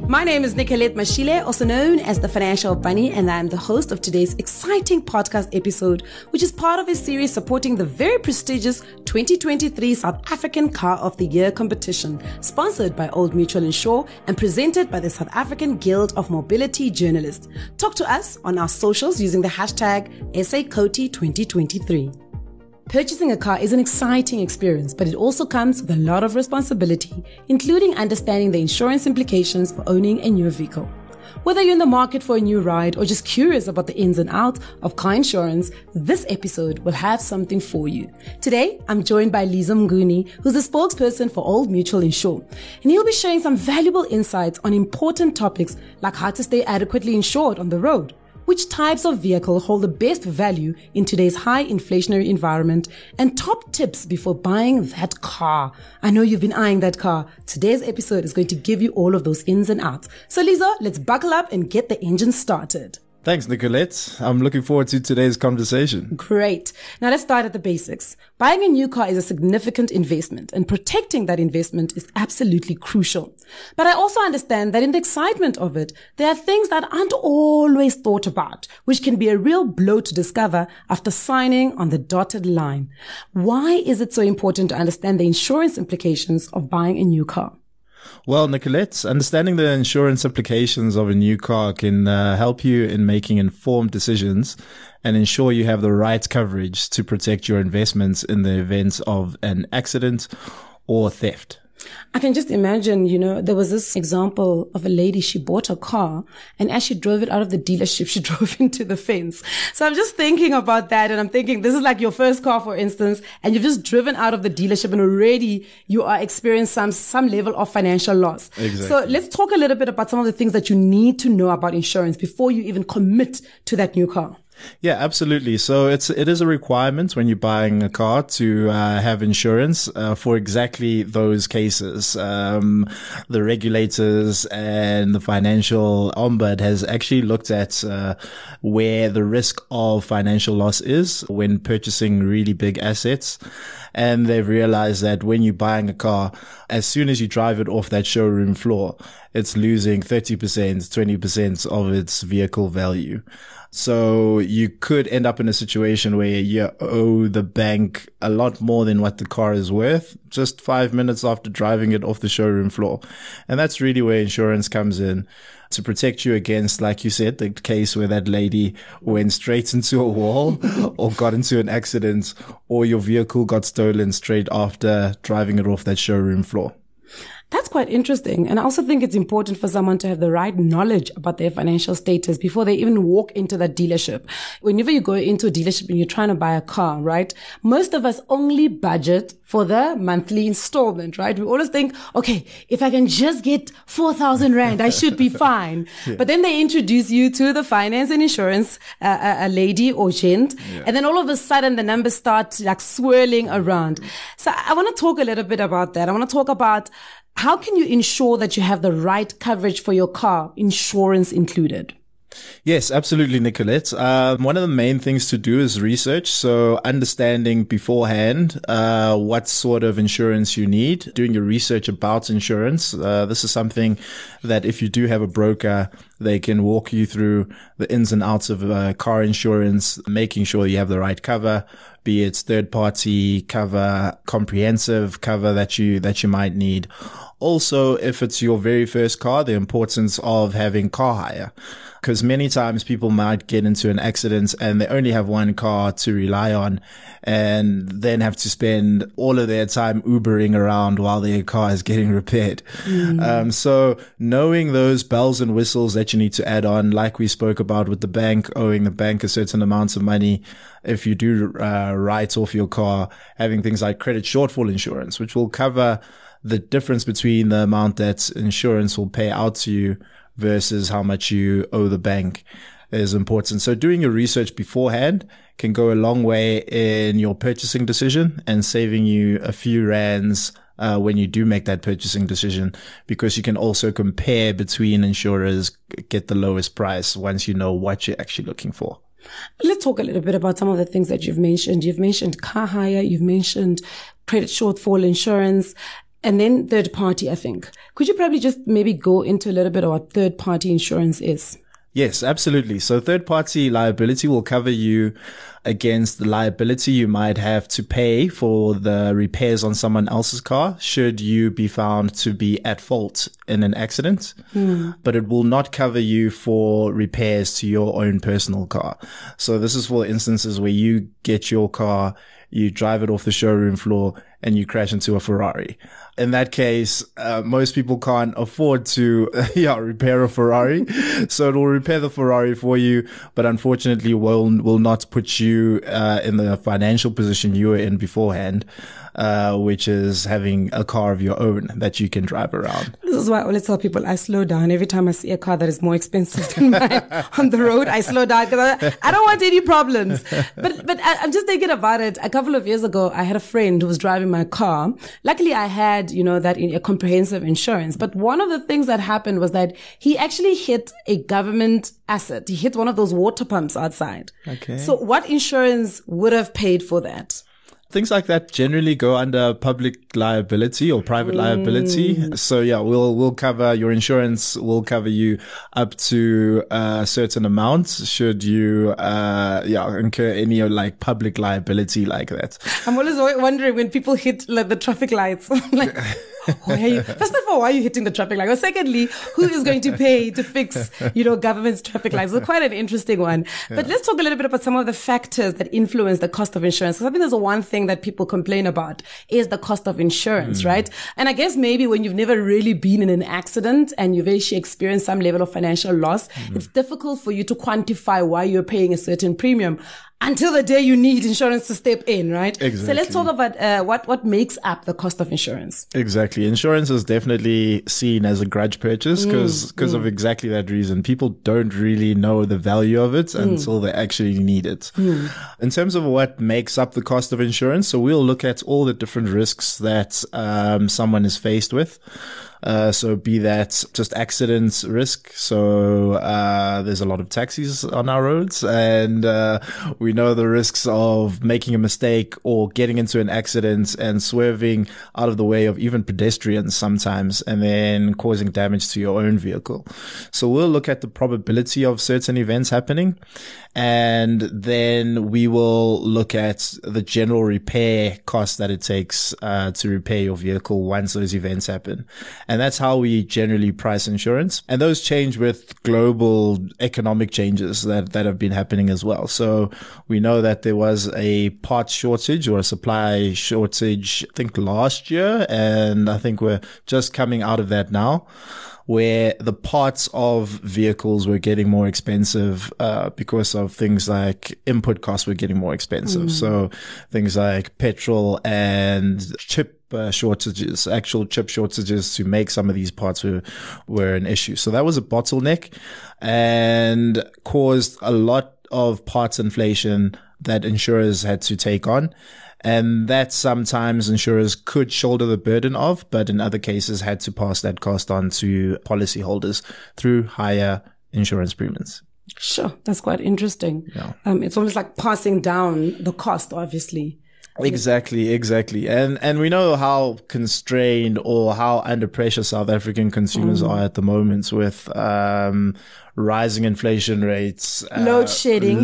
My name is Nicolette Mashile, also known as the Financial Bunny, and I'm the host of today's exciting podcast episode, which is part of a series supporting the very prestigious 2023 South African Car of the Year competition, sponsored by Old Mutual Insure and presented by the South African Guild of Mobility Journalists. Talk to us on our socials using the hashtag SACOTI2023. Purchasing a car is an exciting experience, but it also comes with a lot of responsibility, including understanding the insurance implications for owning a new vehicle. Whether you're in the market for a new ride or just curious about the ins and outs of car insurance, this episode will have something for you. Today, I'm joined by Lizo Mnguni, who's the spokesperson for Old Mutual Insure, and he'll be sharing some valuable insights on important topics like how to stay adequately insured on the road, which types of vehicle hold the best value in today's high inflationary environment, and top tips before buying that car. I know you've been eyeing that car. Today's episode is going to give you all of those ins and outs. So Lizo, let's buckle up and get the engine started. Thanks, Nicolette. I'm looking forward to today's conversation. Great. Now let's start at the basics. Buying a new car is a significant investment, and protecting that investment is absolutely crucial. But I also understand that in the excitement of it, there are things that aren't always thought about, which can be a real blow to discover after signing on the dotted line. Why is it so important to understand the insurance implications of buying a new car? Well, Nicolette, understanding the insurance implications of a new car can help you in making informed decisions and ensure you have the right coverage to protect your investments in the event of an accident or theft. I can just imagine, there was this example of a lady, she bought a car, and as she drove it out of the dealership, she drove into the fence. So I'm just thinking about that, and I'm thinking this is like your first car, for instance, and you've just driven out of the dealership and already you are experiencing some level of financial loss. Exactly. So let's talk a little bit about some of the things that you need to know about insurance before you even commit to that new car. Yeah, absolutely. So it is a requirement when you're buying a car to have insurance for exactly those cases. The regulators and the financial ombud has actually looked at where the risk of financial loss is when purchasing really big assets. And they've realized that when you're buying a car, as soon as you drive it off that showroom floor, it's losing 30%, 20% of its vehicle value. So you could end up in a situation where you owe the bank a lot more than what the car is worth just 5 minutes after driving it off the showroom floor. And that's really where insurance comes in to protect you against, like you said, the case where that lady went straight into a wall or got into an accident, or your vehicle got stolen straight after driving it off that showroom floor. That's quite interesting. And I also think it's important for someone to have the right knowledge about their financial status before they even walk into that dealership. Whenever you go into a dealership and you're trying to buy a car, right? Most of us only budget for the monthly installment, right? We always think, okay, if I can just get 4,000 Rand, I should be fine. Yeah. But then they introduce you to the finance and insurance, a lady or gent. Yeah. And then all of a sudden the numbers start like swirling around. So I want to talk a little bit about that. I want to talk about how can you ensure that you have the right coverage for your car, insurance included? Yes, absolutely, Nicolette. One of the main things to do is research. So understanding beforehand what sort of insurance you need, doing your research about insurance. This is something that if you do have a broker, they can walk you through the ins and outs of car insurance, making sure you have the right cover, be it third-party cover, comprehensive cover that you might need. Also, if it's your very first car, the importance of having car hire. Because many times people might get into an accident and they only have one car to rely on and then have to spend all of their time Ubering around while their car is getting repaired. So knowing those bells and whistles that you need to add on, like we spoke about with the bank, owing the bank a certain amount of money. If you do write off your car, having things like credit shortfall insurance, which will cover the difference between the amount that insurance will pay out to you versus how much you owe the bank is important. So doing your research beforehand can go a long way in your purchasing decision and saving you a few rands when you do make that purchasing decision, because you can also compare between insurers, get the lowest price once you know what you're actually looking for. Let's talk a little bit about some of the things that you've mentioned. You've mentioned car hire, you've mentioned credit shortfall insurance. And then third party, I think. Could you probably just maybe go into a little bit of what third party insurance is? Yes, absolutely. So third-party liability will cover you against the liability you might have to pay for the repairs on someone else's car should you be found to be at fault in an accident. But it will not cover you for repairs to your own personal car. So this is for instances where you get your car, you drive it off the showroom floor, and you crash into a Ferrari. In that case, most people can't afford to, repair a Ferrari. So it will repair the Ferrari for you, but unfortunately will not put you, in the financial position you were in beforehand, which is having a car of your own that you can drive around. This is why I always tell people I slow down. Every time I see a car that is more expensive than mine on the road, I slow down because I don't want any problems. But I'm just thinking about it. A couple of years ago, I had a friend who was driving my car. Luckily, I had, that in a comprehensive insurance. But one of the things that happened was that he actually hit a government asset. He hit one of those water pumps outside. Okay. So what insurance would have paid for that? Things like that generally go under public liability or private liability. So we'll cover your insurance will cover you up to a certain amount should you, incur any like public liability like that. I'm always wondering when people hit like the traffic lights, like, first of all, why are you hitting the traffic light? Well, secondly, who is going to pay to fix, government's traffic lights? So quite an interesting one. Yeah. But let's talk a little bit about some of the factors that influence the cost of insurance. Because I think there's one thing that people complain about is the cost of insurance, right? And I guess maybe when you've never really been in an accident and you've actually experienced some level of financial loss, it's difficult for you to quantify why you're paying a certain premium until the day you need insurance to step in, right? Exactly. So let's talk about what makes up the cost of insurance. Exactly. Insurance is definitely seen as a grudge purchase because of exactly that reason. People don't really know the value of it until they actually need it. In terms of what makes up the cost of insurance, so we'll look at all the different risks that someone is faced with. So be that just accident risk. So, there's a lot of taxis on our roads and, we know the risks of making a mistake or getting into an accident and swerving out of the way of even pedestrians sometimes and then causing damage to your own vehicle. So we'll look at the probability of certain events happening and then we will look at the general repair cost that it takes, to repair your vehicle once those events happen. And that's how we generally price insurance. And those change with global economic changes that have been happening as well. So we know that there was a parts shortage or a supply shortage, I think last year. And I think we're just coming out of that now, where the parts of vehicles were getting more expensive, because of things like input costs were getting more expensive. So things like petrol and chip shortages, actual chip shortages to make some of these parts were an issue. So that was a bottleneck and caused a lot of parts inflation that insurers had to take on. And that sometimes insurers could shoulder the burden of, but in other cases had to pass that cost on to policyholders through higher insurance premiums. Sure. That's quite interesting. Yeah. It's almost like passing down the cost, obviously. Exactly. And we know how constrained or how under pressure South African consumers are at the moment with, rising inflation rates, load shedding,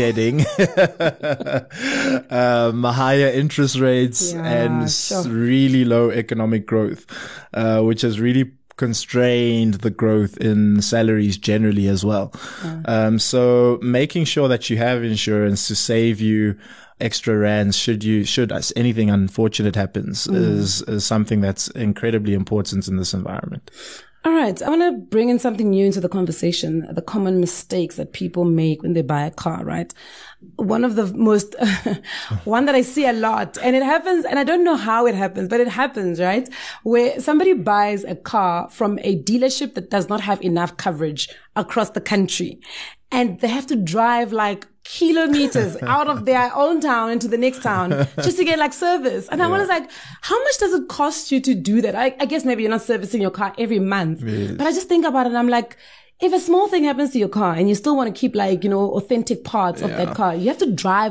higher interest rates and really low economic growth, which has really constrained the growth in salaries generally as well. So making sure that you have insurance to save you extra rands should anything unfortunate happens is something that's incredibly important in this environment. All right. I want to bring in something new into the conversation, the common mistakes that people make when they buy a car, right? One of the most, one that I see a lot, and it happens, and I don't know how it happens, but it happens, right? Where somebody buys a car from a dealership that does not have enough coverage across the country. And they have to drive like kilometers out of their own town into the next town just to get like service. And I was like, how much does it cost you to do that? I guess maybe you're not servicing your car every month, but I just think about it and I'm like, if a small thing happens to your car and you still want to keep like, authentic parts of that car, you have to drive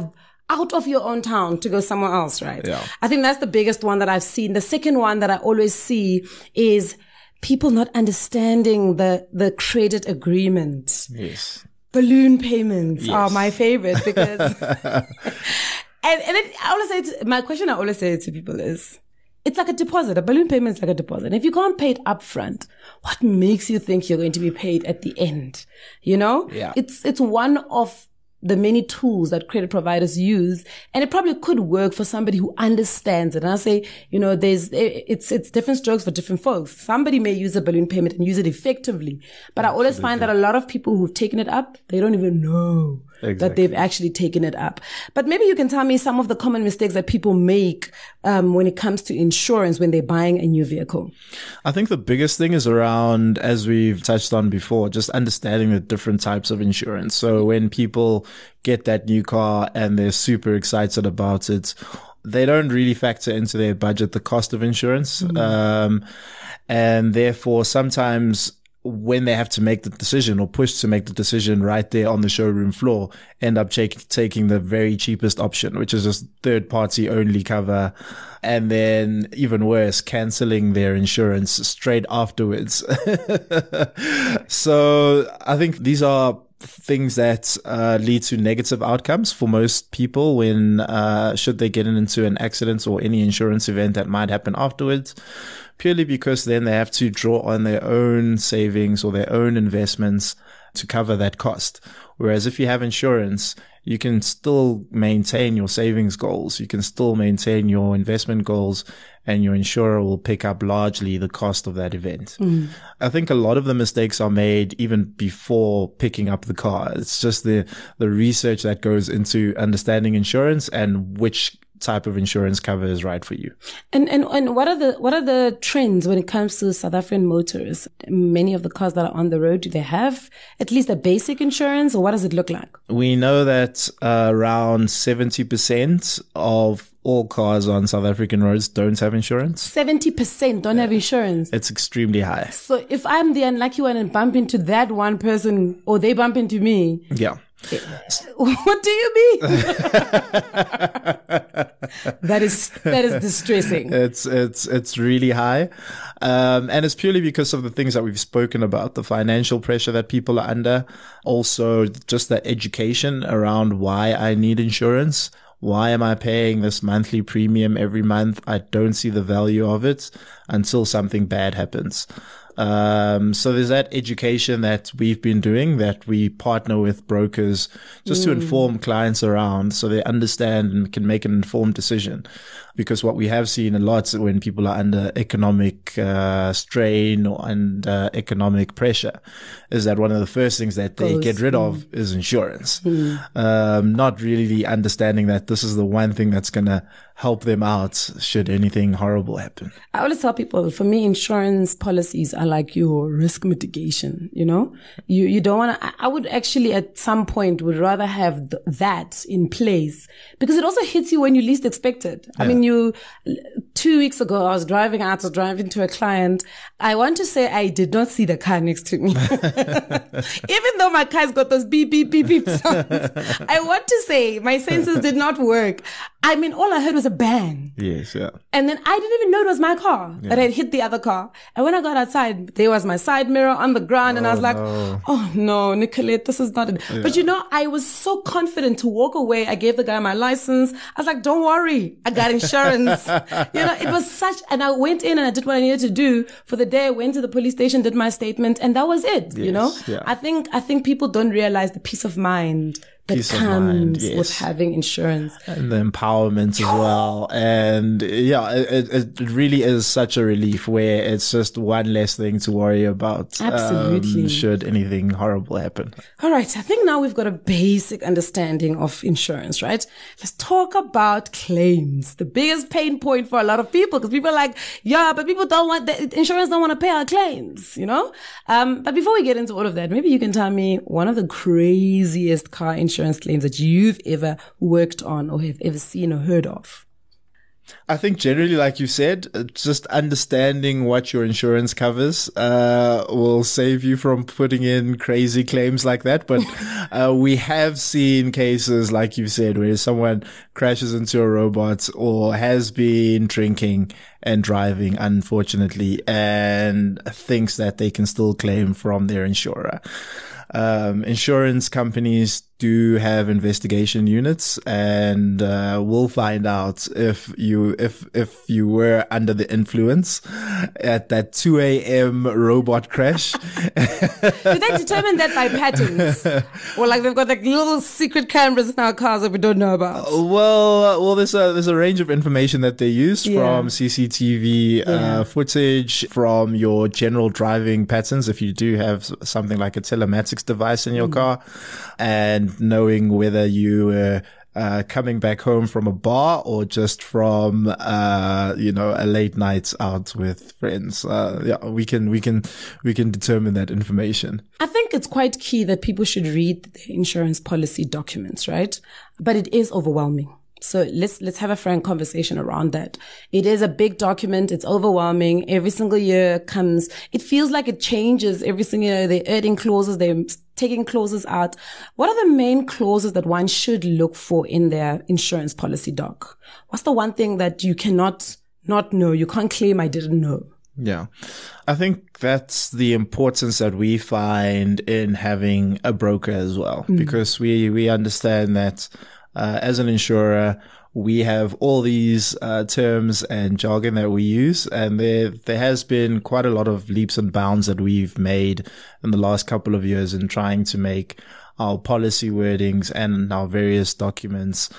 out of your own town to go somewhere else, right? Yeah. I think that's the biggest one that I've seen. The second one that I always see is people not understanding the credit agreement. Yes. Balloon payments are Yes. my favorite because, and then I always say, my question I always say to people is, it's like a deposit. A balloon payment is like a deposit. If you can't pay it up front, what makes you think you're going to be paid at the end? You know? Yeah. It's one of the many tools that credit providers use, and it probably could work for somebody who understands it. And I say, you know, it's different strokes for different folks. Somebody may use a balloon payment and use it effectively, but I always find that a lot of people who've taken it up, they don't even know that they've actually taken it up. But maybe you can tell me some of the common mistakes that people make when it comes to insurance when they're buying a new vehicle. I think the biggest thing is around, as we've touched on before, just understanding the different types of insurance. So when people get that new car and they're super excited about it, they don't really factor into their budget the cost of insurance. And therefore, sometimes when they have to make the decision or push to make the decision right there on the showroom floor, end up taking the very cheapest option, which is just third party only cover. And then even worse, canceling their insurance straight afterwards. So I think these are things that lead to negative outcomes for most people when should they get into an accident or any insurance event that might happen afterwards, purely because then they have to draw on their own savings or their own investments to cover that cost. Whereas if you have insurance, you can still maintain your savings goals. You can still maintain your investment goals, and your insurer will pick up largely the cost of that event. I think a lot of the mistakes are made even before picking up the car. It's just the research that goes into understanding insurance and which type of insurance cover is right for you. And what are the trends when it comes to South African motors? Many of the cars that are on the road, do they have at least a basic insurance, or what does it look like? We know that around 70% of all cars on South African roads don't have insurance. 70% don't have insurance. It's extremely high. So if I'm the unlucky one and bump into that one person, or they bump into me, Yeah. what do you mean? That is distressing. It's really high. And it's purely because of the things that we've spoken about, the financial pressure that people are under. Also just the education around why I need insurance. Why am I paying this monthly premium every month? I don't see the value of it until something bad happens. So there's that education that we've been doing, that we partner with brokers just to inform clients around so they understand and can make an informed decision. Because what we have seen a lot when people are under economic strain or under economic pressure is that one of the first things that they get rid of is insurance. Not really understanding that this is the one thing that's going to help them out should anything horrible happen. I always tell people, for me, insurance policies are like your risk mitigation, you know? You don't want to, I would actually at some point would rather have that in place because it also hits you when you least expect it. I mean, 2 weeks ago, I was driving to a client. I want to say I did not see the car next to me. Even though my car's got those beep, beep, beep, beep sounds. I want to say my senses did not work. I mean, all I heard was a bang. Yes, yeah. And then I didn't even know it was my car that had hit the other car. And when I got outside, there was my side mirror on the ground. And I was like, oh no, Nicolette, this is not it. Yeah. But you know, I was so confident to walk away. I gave the guy my license. I was like, don't worry, I got insurance. You know, it was and I went in and I did what I needed to do for the day. I went to the police station, did my statement, and that was it. Yes, you know, I think people don't realize the peace of mind that comes with having insurance. And the empowerment as well. And yeah, it really is such a relief where it's just one less thing to worry about. Absolutely. Should anything horrible happen. All right. I think now we've got a basic understanding of insurance, right? Let's talk about claims. The biggest pain point for a lot of people, because people are like, yeah, but people insurance don't want to pay our claims, you know? But before we get into all of that, maybe you can tell me one of the craziest car insurance claims that you've ever worked on or have ever seen or heard of. I think generally, like you said, just understanding what your insurance covers will save you from putting in crazy claims like that. But we have seen cases, like you said, where someone crashes into a robot or has been drinking and driving, unfortunately, and thinks that they can still claim from their insurer. Insurance companies do have investigation units, and we'll find out if you were under the influence at that 2 a.m. robot crash. Do they determine that by patterns, or like they've got like little secret cameras in our cars that we don't know about? Well, there's a range of information that they use from CCTV footage, from your general driving patterns, if you do have something like a telematics device in your car, and knowing whether you were coming back home from a bar or just from a late night out with friends. We can determine that information. I think it's quite key that people should read the insurance policy documents, right? But it is overwhelming. So let's have a frank conversation around that. It is a big document. It's overwhelming. Every single year comes, it feels like it changes every single year. They're adding clauses. They're taking clauses out. What are the main clauses that one should look for in their insurance policy doc? What's the one thing that you cannot not know? You can't claim I didn't know. Yeah. I think that's the importance that we find in having a broker as well, because we understand that as an insurer, we have all these terms and jargon that we use, and there has been quite a lot of leaps and bounds that we've made in the last couple of years in trying to make our policy wordings and our various documents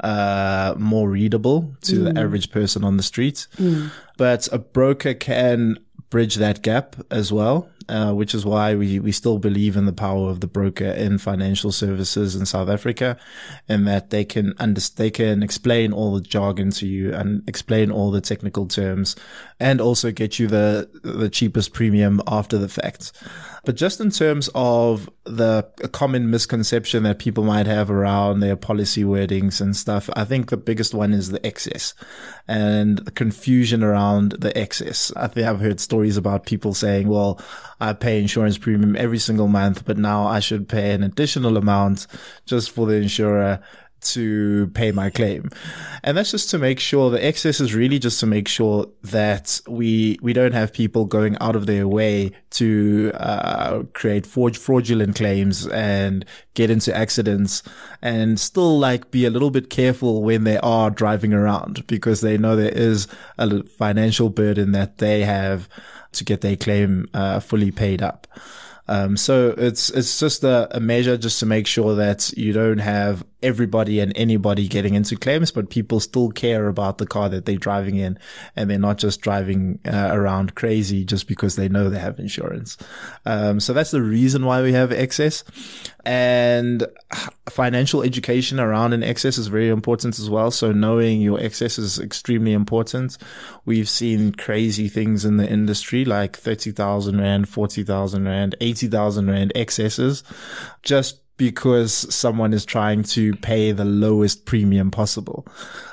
more readable to the average person on the street. But a broker can bridge that gap as well, which is why we still believe in the power of the broker in financial services in South Africa, and that they can explain all the jargon to you and explain all the technical terms, and also get you the cheapest premium after the fact. But just in terms of the common misconception that people might have around their policy wordings and stuff, I think the biggest one is the excess and the confusion around the excess. I think I've heard stories about people saying, well, I pay insurance premium every single month, but now I should pay an additional amount just for the insurer to pay my claim. And that's just to make sure, the excess is really just to make sure that we don't have people going out of their way to create fraudulent claims and get into accidents, and still like be a little bit careful when they are driving around, because they know there is a financial burden that they have to get their claim fully paid up. So it's just a measure just to make sure that you don't have everybody and anybody getting into claims, but people still care about the car that they're driving in, and they're not just driving around crazy just because they know they have insurance. So that's the reason why we have excess. And financial education around an excess is very important as well. So knowing your excess is extremely important. We've seen crazy things in the industry, like 30,000 Rand, 40,000 Rand, 80,000 Rand excesses, just because someone is trying to pay the lowest premium possible.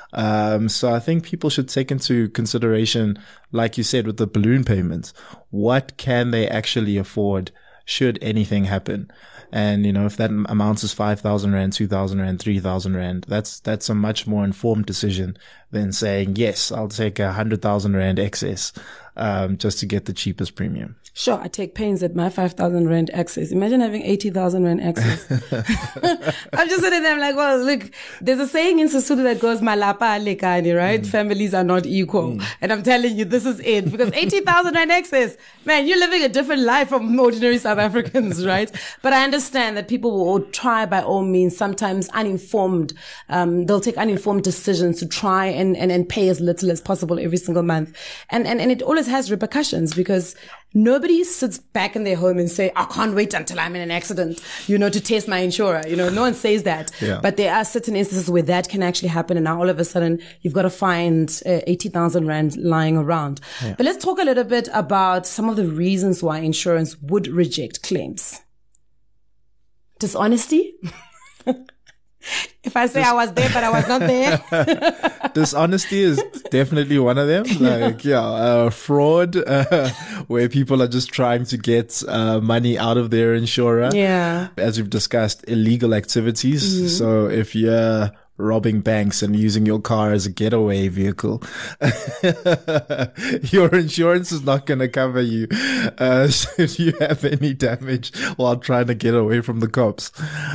So I think people should take into consideration, like you said, with the balloon payments, what can they actually afford should anything happen? And, if that amount is 5,000 Rand, 2,000 Rand, 3,000 Rand, that's a much more informed decision than saying, yes, I'll take 100,000 Rand excess, just to get the cheapest premium. Sure, I take pains at my 5,000 Rand excess. Imagine having 80,000 Rand excess. I'm just sitting there, I'm like, well, look, there's a saying in Sesotho that goes, malapa lekane, right? Families are not equal. And I'm telling you, this is it. Because 80,000 Rand excess, man, you're living a different life from ordinary South Africans, right? But I understand that people will try by all means, sometimes uninformed, they'll take uninformed decisions to try and pay as little as possible every single month. And it always has repercussions, because nobody sits back in their home and say, I can't wait until I'm in an accident, to test my insurer. No one says that. Yeah. But there are certain instances where that can actually happen. And now all of a sudden you've got to find 80,000 Rand lying around. Yeah. But let's talk a little bit about some of the reasons why insurance would reject claims. Dishonesty. If I say I was there, but I was not there. Dishonesty is definitely one of them. Fraud, where people are just trying to get money out of their insurer. Yeah. As we've discussed, illegal activities. Mm-hmm. So if you're robbing banks and using your car as a getaway vehicle, your insurance is not going to cover you should you have any damage while trying to get away from the cops.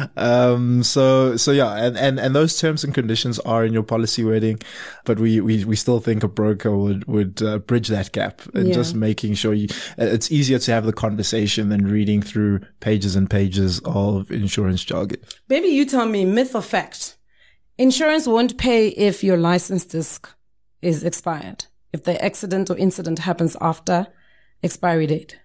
And those terms and conditions are in your policy wording, but we still think a broker would bridge that gap and just making sure it's easier to have the conversation than reading through pages and pages of insurance jargon. Maybe you tell me, myth or fact? Insurance won't pay if your license disc is expired, if the accident or incident happens after expiry date.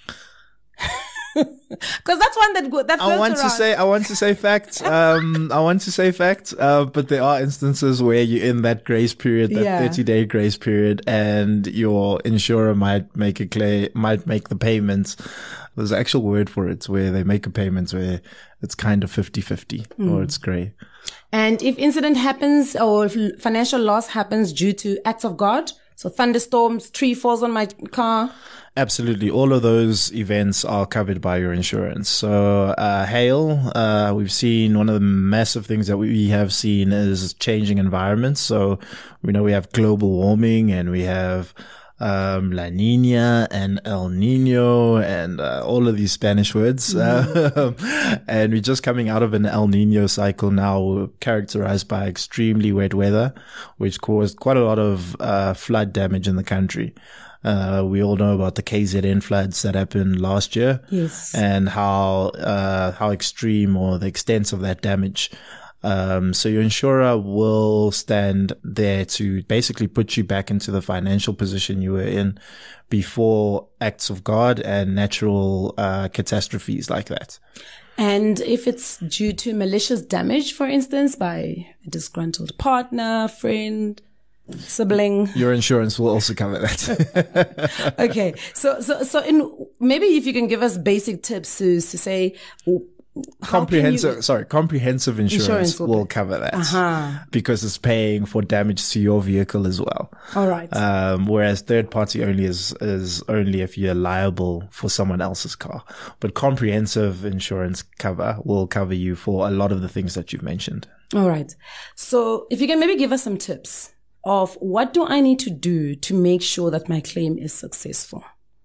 Because that's one that I want to say fact. I want to say fact. But there are instances where you're in that grace period, that 30-day grace period, and your insurer might make the payments. There's an actual word for it where they make a payment where it's kind of 50-50 or it's grey. And if incident happens or if financial loss happens due to acts of God, so thunderstorms, tree falls on my car. Absolutely. All of those events are covered by your insurance. So, hail, we've seen one of the massive things that we have seen is changing environments. So, we know we have global warming and we have La Nina and El Nino and all of these Spanish words. And we're just coming out of an El Nino cycle now characterized by extremely wet weather, which caused quite a lot of flood damage in the country. We all know about the KZN floods that happened last year. Yes. And how extreme or the extent of that damage. So your insurer will stand there to basically put you back into the financial position you were in before acts of God and natural catastrophes like that. And if it's due to malicious damage, for instance, by a disgruntled partner, friend, sibling, your insurance will also cover that. Okay. So maybe if you can give us basic tips to say, comprehensive insurance will cover that because it's paying for damage to your vehicle as well. All right. Whereas third party only is only if you're liable for someone else's car, but comprehensive insurance cover will cover you for a lot of the things that you've mentioned. All right. So if you can maybe give us some tips of what do I need to do to make sure that my claim is successful?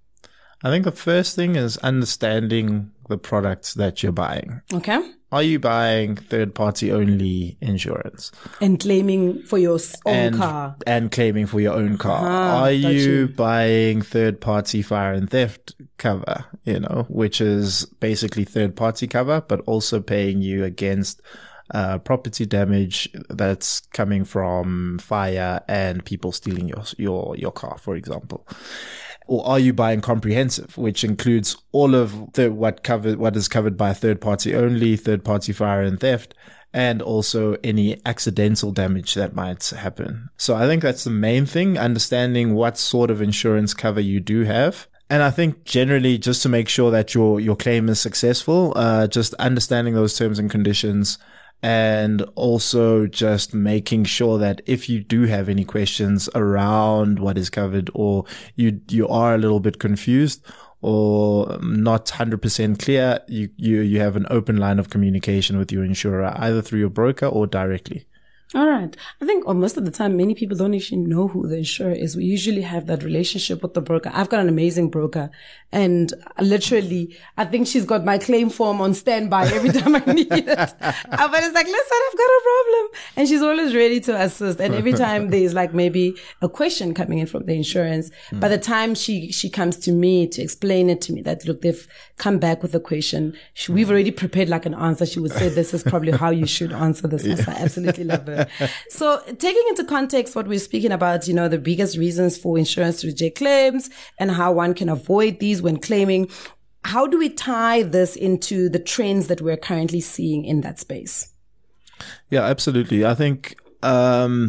I think the first thing is understanding the products that you're buying. Okay. Are you buying third-party only insurance? And claiming for your own car. And claiming for your own car. Are you buying third-party fire and theft cover, which is basically third-party cover, but also paying you against property damage that's coming from fire and people stealing your car, for example? Or are you buying comprehensive, which includes all of what is covered by third party only, third party fire and theft, and also any accidental damage that might happen? So I think that's the main thing, understanding what sort of insurance cover you do have. And I think generally just to make sure that your claim is successful, just understanding those terms and conditions. And also just making sure that if you do have any questions around what is covered, or you are a little bit confused or not 100% clear, you have an open line of communication with your insurer, either through your broker or directly. All right. I think most of the time, many people don't actually know who the insurer is. We usually have that relationship with the broker. I've got an amazing broker, and literally, I think she's got my claim form on standby every time I need it. But it's like, listen, I've got a problem. And she's always ready to assist. And every time there's like maybe a question coming in from the insurance, by the time she comes to me to explain it to me that, look, they've come back with a question. We've already prepared like an answer. She would say, this is probably how you should answer this. I absolutely love it. So taking into context what we're speaking about, the biggest reasons for insurance to reject claims and how one can avoid these when claiming, how do we tie this into the trends that we're currently seeing in that space? Yeah, absolutely. I think,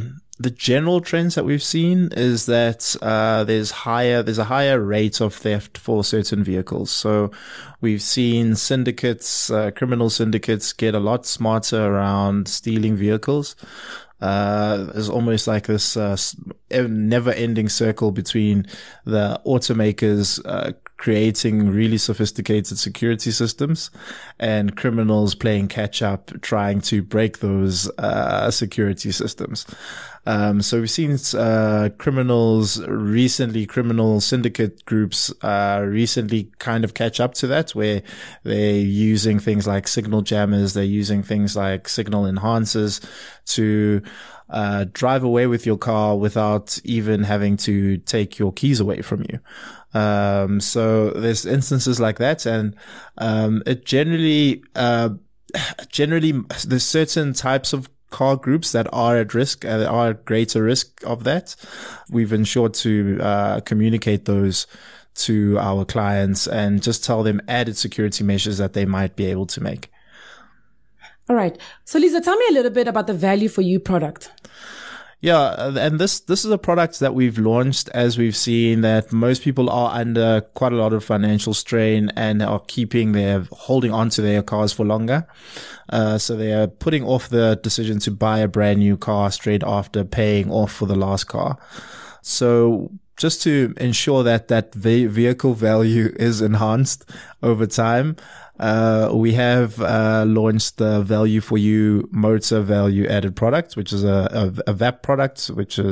the general trends that we've seen is that there's a higher rate of theft for certain vehicles. So we've seen criminal syndicates get a lot smarter around stealing vehicles. There's almost like this never-ending circle between the automakers creating really sophisticated security systems and criminals playing catch-up, trying to break those security systems. So we've seen criminal syndicate groups recently kind of catch up to that, where they're using things like signal jammers, they're using things like signal enhancers to drive away with your car without even having to take your keys away from you. So there's instances like that, and it generally there's certain types of car groups that are at risk, are at greater risk of that. We've ensured to communicate those to our clients and just tell them added security measures that they might be able to make. All right. So Lisa, tell me a little bit about the Value for You product. Yeah, and this is a product that we've launched as we've seen that most people are under quite a lot of financial strain and are holding on to their cars for longer. So they are putting off the decision to buy a brand new car straight after paying off for the last car. So just to ensure that vehicle value is enhanced over time, we have launched the Value for You Motor Value Added product, which is a VAP product,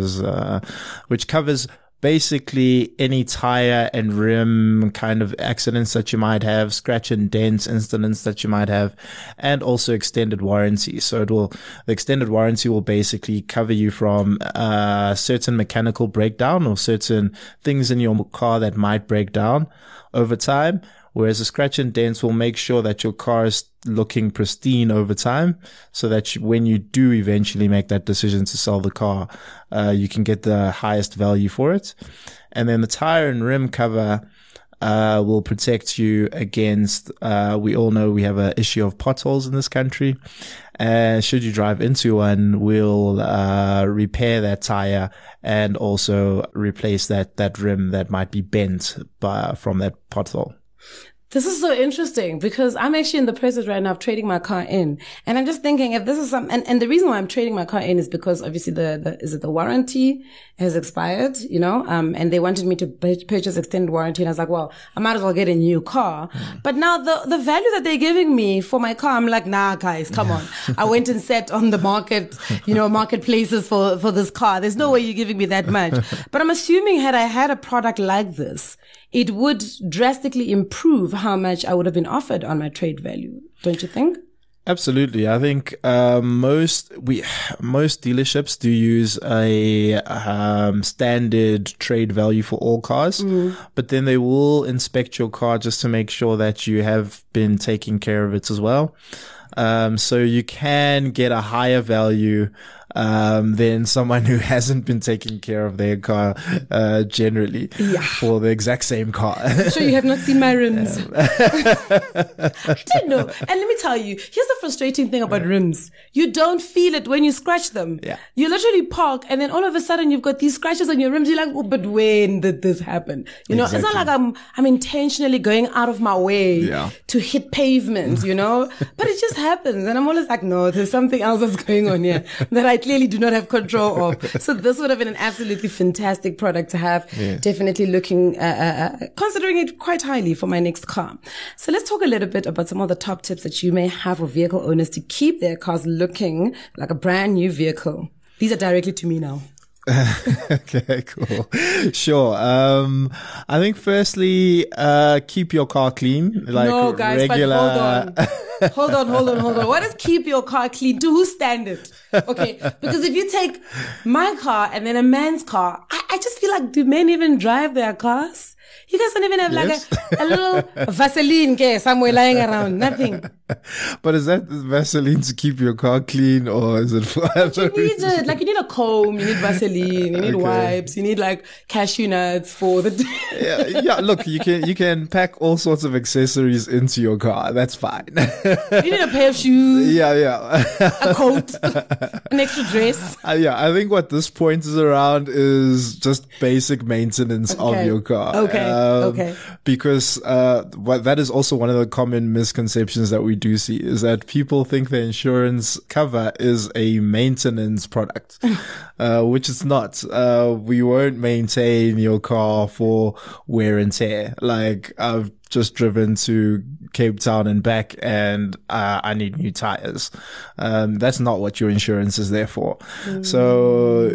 which covers basically any tire and rim kind of accidents that you might have, scratch and dents incidents that you might have, and also extended warranty. So the extended warranty will basically cover you from certain mechanical breakdown or certain things in your car that might break down over time. Whereas a scratch and dents will make sure that your car is looking pristine over time, so that when you do eventually make that decision to sell the car, you can get the highest value for it. And then the tire and rim cover will protect you against, we all know we have an issue of potholes in this country. And should you drive into one, we'll repair that tire and also replace that rim that might be bent from that pothole. This is so interesting because I'm actually in the process right now of trading my car in. And I'm just thinking if this is and the reason why I'm trading my car in is because obviously the warranty has expired, and they wanted me to purchase extended warranty. And I was like, well, I might as well get a new car. But now the value that they're giving me for my car, I'm like, nah, guys, come on. I went and sat on the marketplaces for this car. There's no way you're giving me that much. But I'm assuming had I had a product like this, it would drastically improve how much I would have been offered on my trade value. Don't you think? Absolutely. I think most dealerships do use a standard trade value for all cars, but then they will inspect your car just to make sure that you have been taking care of it as well. So you can get a higher value than someone who hasn't been taking care of their car generally for the exact same car. I'm sure you have not seen my rims. I didn't know. And let me tell you, here's the frustrating thing about rims. You don't feel it when you scratch them. Yeah. You literally park and then all of a sudden you've got these scratches on your rims. You're like, oh, but when did this happen? Exactly. It's not like I'm intentionally going out of my way to hit pavement, but it just happens. And I'm always like, no, there's something else that's going on here that I clearly do not have control of. So this would have been an absolutely fantastic product to have. Yeah. Definitely looking, considering it quite highly for my next car. So let's talk a little bit about some of the top tips that you may have for vehicle owners to keep their cars looking like a brand new vehicle. These are directly to me now. Okay, cool. Sure. I think firstly, keep your car clean. No, guys, regular... but hold on. Hold on. What does keep your car clean? To whose standard? Okay. Because if you take my car and then a man's car, I just feel like, do men even drive their cars? You guys don't even have Yes. like a little Vaseline somewhere lying around. Nothing. But is that Vaseline to keep your car clean, or is it for other You need reasons? it. Like you need a comb, you need Vaseline, you need Okay. wipes, you need like cashew nuts for the. Yeah, look, you can pack all sorts of accessories into your car. That's fine. You need a pair of shoes, Yeah. a coat, an extra dress. Yeah, I think what this point is around is just basic maintenance of Okay. your car. Okay. Because that is also one of the common misconceptions that we do see, is that people think the insurance cover is a maintenance product, which it's not. We won't maintain your car for wear and tear. Like, I've just driven to Cape Town and back, and I need new tires. That's not what your insurance is there for. So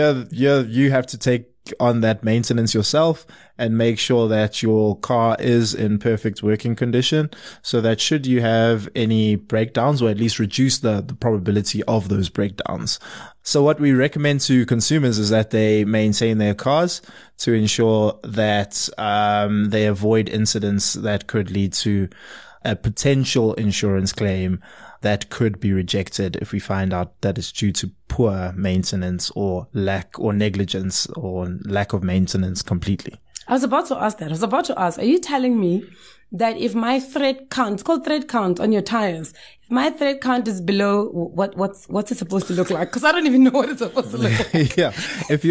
you have to take on that maintenance yourself and make sure that your car is in perfect working condition, so that should you have any breakdowns, or at least reduce the probability of those breakdowns. So what we recommend to consumers is that they maintain their cars to ensure that they avoid incidents that could lead to a potential insurance claim that could be rejected if we find out that it's due to poor maintenance or lack or negligence or lack of maintenance completely. I was about to ask that. I was about to ask, are you telling me that if my thread count, it's called thread count on your tires, if my thread count is below, what's it supposed to look like? Because I don't even know what it's supposed to look like. Yeah. If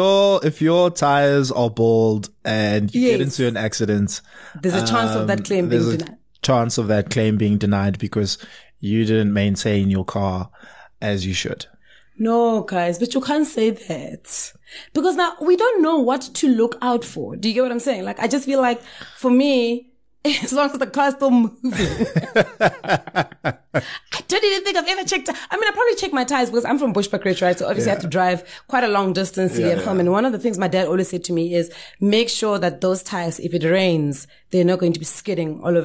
your tires are bald and you get Yes. into an accident, There's a chance of that claim being there's a denied. chance of that claim being denied because you didn't maintain your car as you should. No, guys, but you can't say that. Because now we don't know what to look out for. Do you get what I'm saying? Like, I just feel like for me, as long as the car's still moving, I don't even think I've ever checked. I mean, I probably check my tires because I'm from Bushbuckridge, right? So obviously I have to drive quite a long distance to get home. And one of the things my dad always said to me is make sure that those tires, if it rains, they're not going to be skidding all over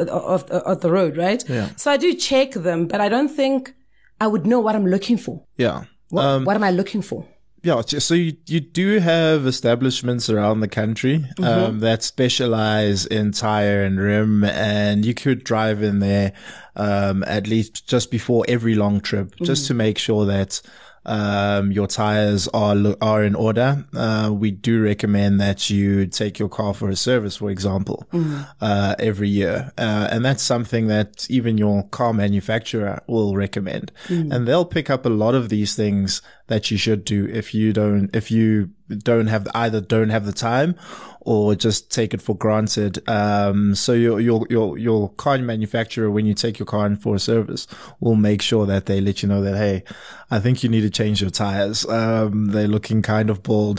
of the road, right? Yeah. So I do check them, but I don't think I would know what I'm looking for. Yeah. What am I looking for? Yeah, so you do have establishments around the country that specialize in tire and rim, and you could drive in there at least just before every long trip, just to make sure that your tires are in order. We do recommend that you take your car for a service, for example, every year. And that's something that even your car manufacturer will recommend. And they'll pick up a lot of these things that you should do if you don't have the time or just take it for granted. So your car manufacturer, when you take your car in for a service, will make sure that they let you know that, hey, I think you need to change your tires. They're looking kind of bald.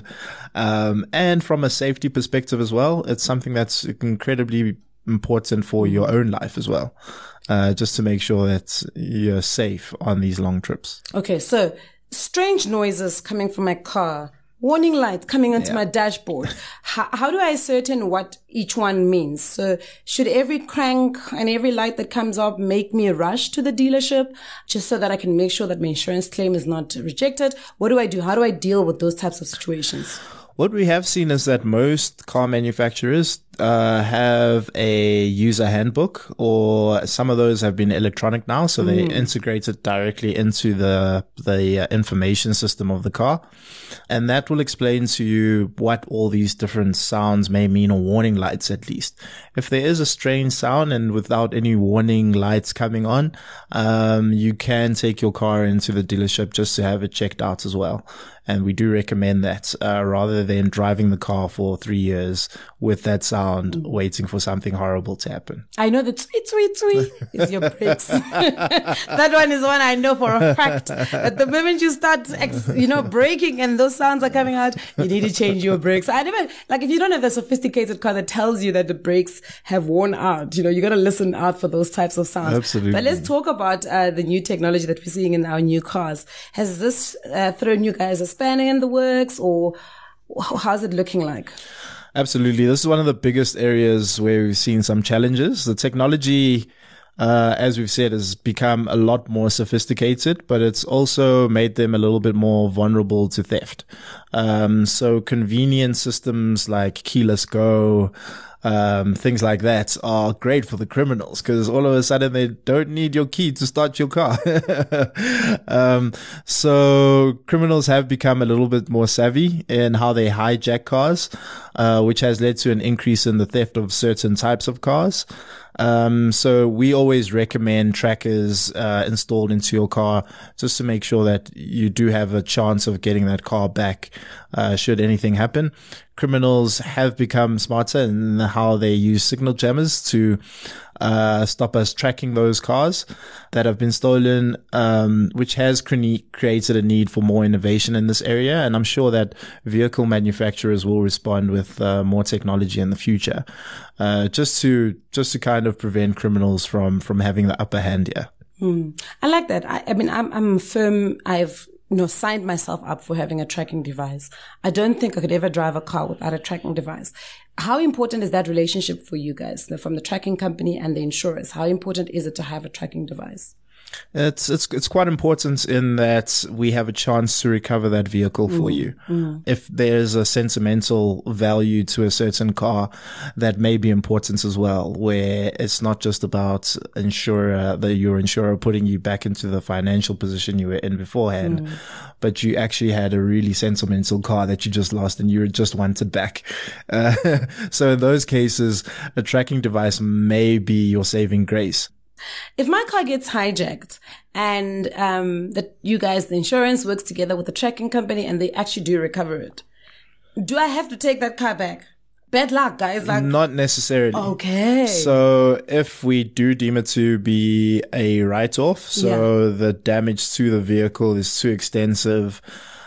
And from a safety perspective as well, it's something that's incredibly important for your own life as well. Just to make sure that you're safe on these long trips. Okay, so strange noises coming from my car, warning lights coming onto my dashboard. How do I ascertain what each one means? So should every crank and every light that comes up make me rush to the dealership just so that I can make sure that my insurance claim is not rejected? What do I do? How do I deal with those types of situations? What we have seen is that most car manufacturers have a user handbook, or some of those have been electronic now, so they integrate it directly into the information system of the car, and that will explain to you what all these different sounds may mean, or warning lights at least. If there is a strange sound and without any warning lights coming on, you can take your car into the dealership just to have it checked out as well. And we do recommend that rather than driving the car for 3 years with that sound, waiting for something horrible to happen. I know the tweet is your brakes. That one is one I know for a fact. At the moment you start, braking and those sounds are coming out, you need to change your brakes. I never, like, if you don't have the sophisticated car that tells you that the brakes have worn out, you got to listen out for those types of sounds. Absolutely. But let's talk about the new technology that we're seeing in our new cars. Has this thrown you guys a spanner in the works, or how's it looking like? Absolutely. This is one of the biggest areas where we've seen some challenges. The technology as we've said, has become a lot more sophisticated, but it's also made them a little bit more vulnerable to theft. So convenient systems like Keyless Go, things like that are great for the criminals because all of a sudden they don't need your key to start your car. So criminals have become a little bit more savvy in how they hijack cars, which has led to an increase in the theft of certain types of cars. So we always recommend trackers installed into your car just to make sure that you do have a chance of getting that car back should anything happen. Criminals have become smarter in how they use signal jammers to stop us tracking those cars that have been stolen, which has created a need for more innovation in this area. And I'm sure that vehicle manufacturers will respond with more technology in the future, just to kind of prevent criminals from having the upper hand here. I like that. I mean, I'm firm. I've signed myself up for having a tracking device. I don't think I could ever drive a car without a tracking device. How important is that relationship for you guys, from the tracking company and the insurers? How important is it to have a tracking device? It's quite important in that we have a chance to recover that vehicle for you. If there's a sentimental value to a certain car, that may be important as well, where it's not just about your insurer putting you back into the financial position you were in beforehand, but you actually had a really sentimental car that you just lost and you just wanted back. So in those cases, a tracking device may be your saving grace. If my car gets hijacked and that you guys, the insurance works together with the tracking company and they actually do recover it, do I have to take that car back? Bad luck, guys. Not necessarily. Okay. So if we do deem it to be a write-off, the damage to the vehicle is too extensive,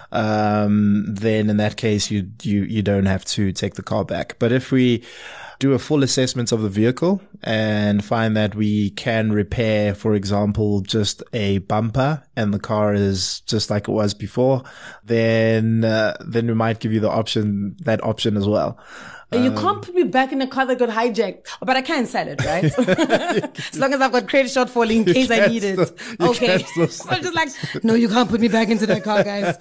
then in that case you don't have to take the car back. But if we do a full assessment of the vehicle and find that we can repair, for example, just a bumper and the car is just like it was before, then we might give you that option as well. You can't put me back in a car that got hijacked, but I can sell it, right? As long as I've got credit shortfall in case I need it. Okay. So I'm just like, no, you can't put me back into that car, guys.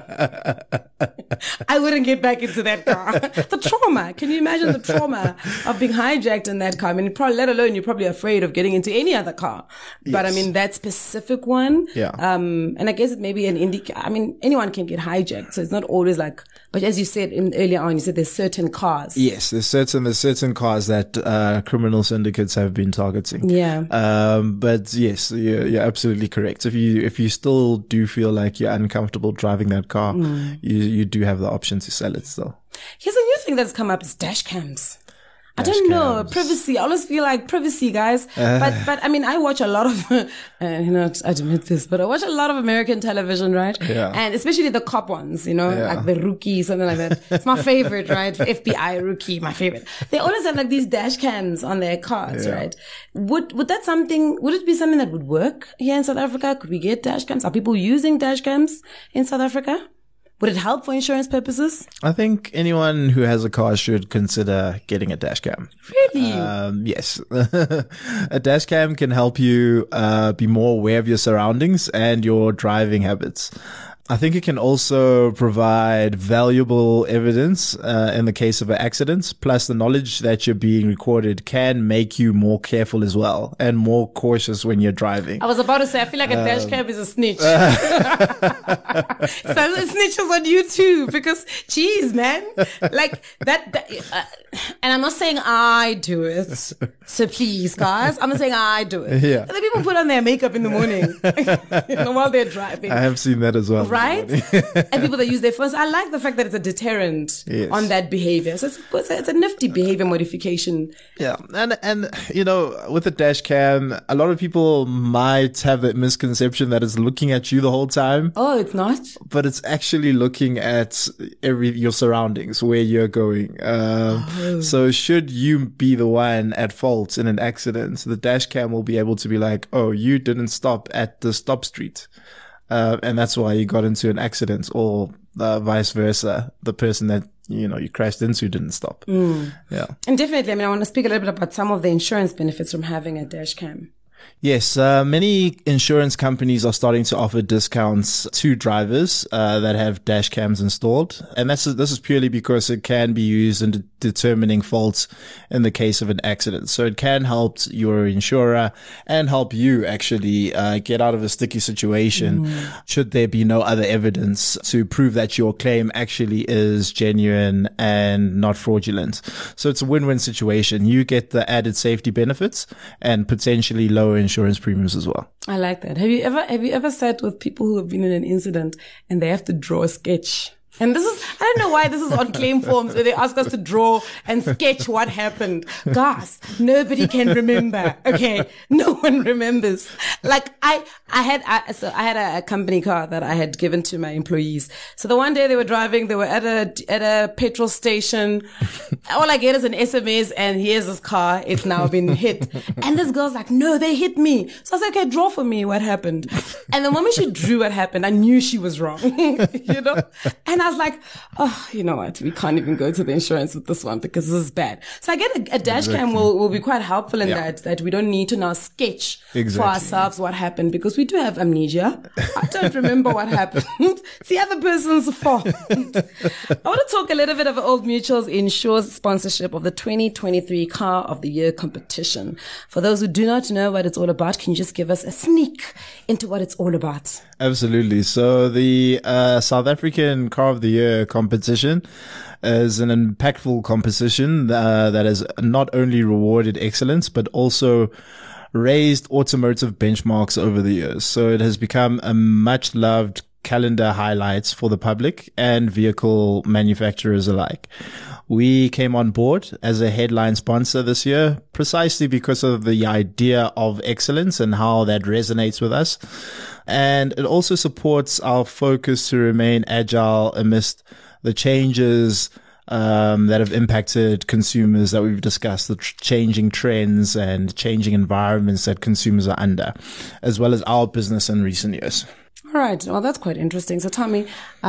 I wouldn't get back into that car. The trauma. Can you imagine the trauma of being hijacked in that car? I mean, let alone you're probably afraid of getting into any other car. Yes. But I mean, that specific one. Yeah. And I guess it may be anyone can get hijacked. So it's not always like, but as you said earlier on, you said there's certain cars. Yes, there's certain cars that criminal syndicates have been targeting. Yeah. But yes, you're absolutely correct. If you still do feel like you're uncomfortable driving that car, you do have the option to sell it still. Here's a new thing that's come up is dash cams. I don't know, privacy. I always feel like privacy, guys. But I mean, I watch a lot of, I admit this, but I watch a lot of American television, right? Yeah. And especially the cop ones, like the Rookie, something like that. It's my favorite, right? FBI Rookie, my favorite. They always have like these dash cams on their cars, right? Would it be something that would work here in South Africa? Could we get dash cams? Are people using dash cams in South Africa? Would it help for insurance purposes? I think anyone who has a car should consider getting a dash cam. Really? Yes. A dash cam can help you be more aware of your surroundings and your driving habits. I think it can also provide valuable evidence in the case of an accident. Plus, the knowledge that you're being recorded can make you more careful as well and more cautious when you're driving. I was about to say, I feel like a dash cam is a snitch. So snitches on you too, because geez, man, like that and I'm not saying I do it. So please, guys, I'm not saying I do it. Yeah. And then people put on their makeup in the morning while they're driving. I have seen that as well. Right? And people that use their phones. I like the fact that it's a deterrent on that behavior. So it's a nifty behavior modification. Yeah. And with the dash cam, a lot of people might have that misconception that it's looking at you the whole time. Oh, it's not? But it's actually looking at your surroundings, where you're going. So should you be the one at fault in an accident, the dash cam will be able to be like, oh, you didn't stop at the stop street. And that's why you got into an accident, or vice versa. The person that, you crashed into didn't stop. Yeah. And definitely, I want to speak a little bit about some of the insurance benefits from having a dash cam. Yes, many insurance companies are starting to offer discounts to drivers that have dash cams installed, and this is purely because it can be used in determining faults in the case of an accident. So it can help your insurer and help you actually get out of a sticky situation should there be no other evidence to prove that your claim actually is genuine and not fraudulent. So it's a win-win situation. You get the added safety benefits and potentially lower insurance premiums as well. I like that. Have you ever sat with people who have been in an incident and they have to draw a sketch? And this is, I don't know why this is on claim forms where they ask us to draw and sketch what happened. Gosh, nobody can remember. Okay. No one remembers. Like I had a company car that I had given to my employees. So the one day they were driving, they were at a petrol station. All I get is an SMS and here's this car. It's now been hit. And this girl's like, no, they hit me. So I was like, okay, draw for me what happened. And the moment she drew what happened, I knew she was wrong. You know? And I was like, oh, you know what? We can't even go to the insurance with this one because this is bad. So I get a dash cam will be quite helpful in that we don't need to now sketch for ourselves what happened because we do have amnesia. I don't remember what happened. It's the other person's fault. I want to talk a little bit of Old Mutual's Insure's sponsorship of the 2023 Car of the Year competition. For those who do not know what it's all about, can you just give us a sneak into what it's all about? Absolutely. So the South African Car of the Year competition is an impactful competition that has not only rewarded excellence, but also raised automotive benchmarks over the years. So it has become a much loved calendar highlights for the public and vehicle manufacturers alike. We came on board as a headline sponsor this year precisely because of the idea of excellence and how that resonates with us. And it also supports our focus to remain agile amidst the changes that have impacted consumers that we've discussed, the changing trends and changing environments that consumers are under, as well as our business in recent years. All right. Well, that's quite interesting. So tell me,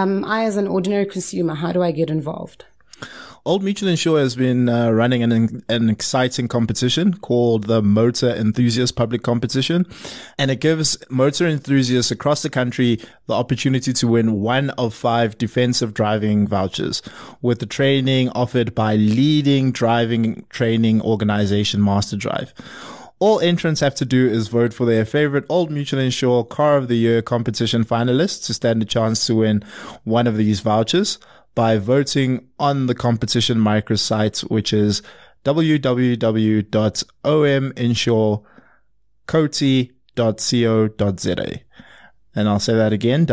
I as an ordinary consumer, how do I get involved? Old Mutual Insure has been running an exciting competition called the Motor Enthusiast Public Competition, and it gives motor enthusiasts across the country the opportunity to win one of 5 defensive driving vouchers with the training offered by leading driving training organization Master Drive. All entrants have to do is vote for their favorite Old Mutual Insure Car of the Year competition finalists to stand a chance to win one of these vouchers by voting on the competition microsite, which is www.ominsurekoti.co.za. And I'll say that again,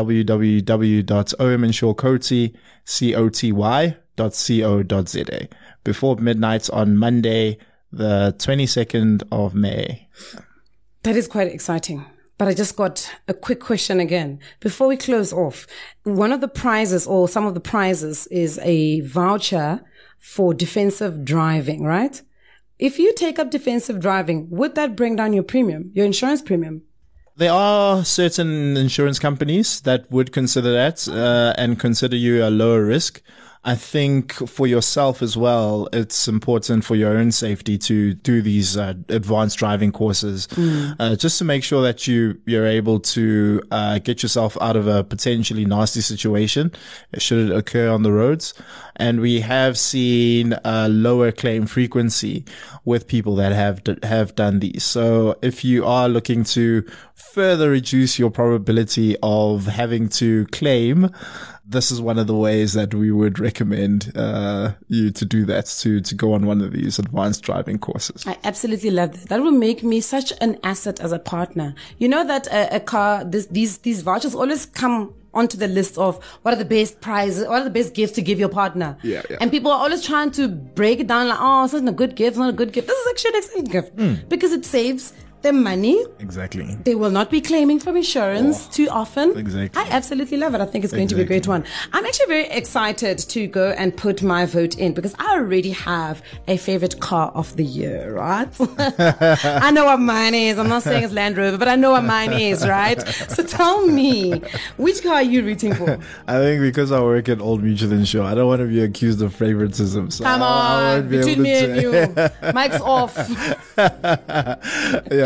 www.ominsurekoti.co.za before midnight on Monday, the 22nd of May. That is quite exciting. But I just got a quick question again. Before we close off, one of the prizes or some of the prizes is a voucher for defensive driving, right? If you take up defensive driving, would that bring down your premium, your insurance premium? There are certain insurance companies that would consider that and consider you a lower risk. I think for yourself as well, it's important for your own safety to do these advanced driving courses, just to make sure that you're able to get yourself out of a potentially nasty situation should it occur on the roads. And we have seen a lower claim frequency with people that have done these. So if you are looking to further reduce your probability of having to claim, this is one of the ways that we would recommend you to do that, to go on one of these advanced driving courses. I absolutely love that. That will make me such an asset as a partner. You know that a car, these vouchers always come onto the list of what are the best prizes, what are the best gifts to give your partner. Yeah. And people are always trying to break it down like, oh, it's not a good gift, it's not a good gift. This is actually an excellent gift because it saves them money. Exactly. They will not be claiming from insurance too often. Exactly. I absolutely love it. I think it's going to be a great one. I'm actually very excited to go and put my vote in because I already have a favorite car of the year, right? I know what mine is. I'm not saying it's Land Rover, but I know what mine is, right? So tell me, which car are you rooting for? I think because I work at Old Mutual Insure, I don't want to be accused of favoritism. So Come on, between me and you. Mike's off. Yeah.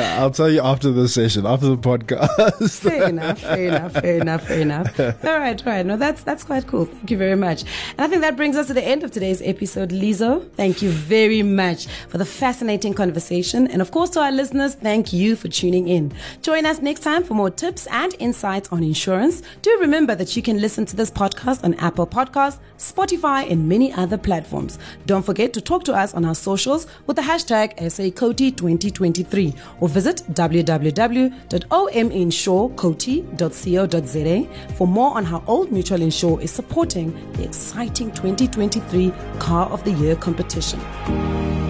Yeah, I'll tell you after the session, after the podcast. Fair enough. All right. No, that's quite cool. Thank you very much. And I think that brings us to the end of today's episode. Lizo, thank you very much for the fascinating conversation. And of course, to our listeners, thank you for tuning in. Join us next time for more tips and insights on insurance. Do remember that you can listen to this podcast on Apple Podcasts, Spotify, and many other platforms. Don't forget to talk to us on our socials with the hashtag SACOTI2023 or visit www.ominsure.co.za for more on how Old Mutual Insure is supporting the exciting 2023 Car of the Year competition.